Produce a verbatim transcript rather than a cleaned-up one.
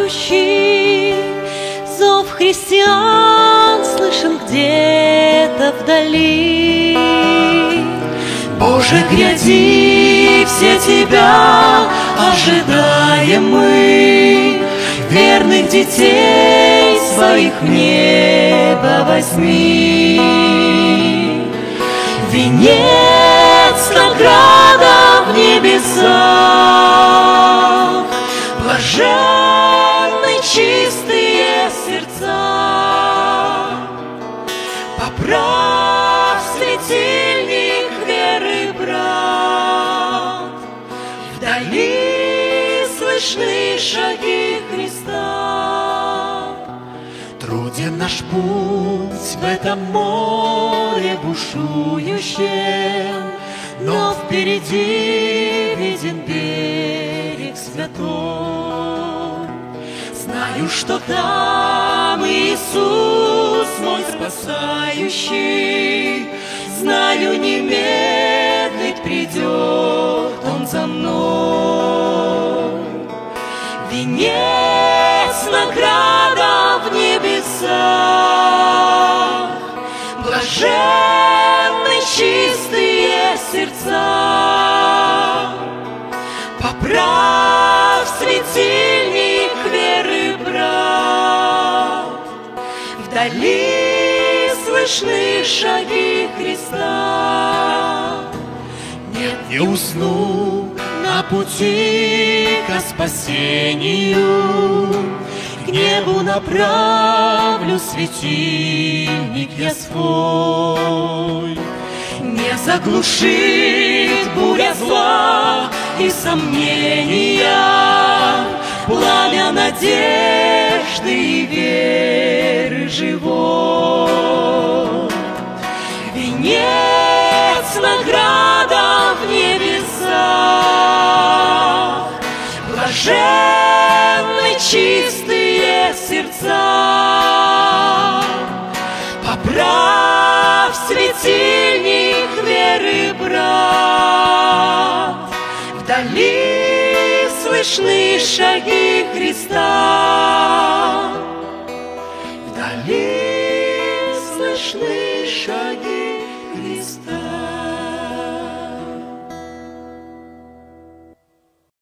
спасающий. Зов христиан слышен где-то вдали. Боже, гряди, все Тебя ожидаем мы, верных детей своих в небо возьми. Венец, награда в небесах, блаженны чистые сердца. Поправь светильник веры, брат, вдали слышны шаги Христа. Труден наш путь в этом море бушующем, но впереди виден берег святой. Знаю, что там Иисус мой спасающий, знаю, не медлить придет Он за мной. Венец, награда в небесах, блаженны чистые сердца. Поправь светильник веры, брат, вдали слышны шаги Христа. Нет, не усну на пути ко спасению, к небу направлю светильник я свой. Не заглушит буря зла и сомнения, пламя надежды и веры живой. Венец, награда в небесах, блаженны чистые сердца. Поправь светильник веры, брат, вдали слышны шаги Христа. Вдали слышны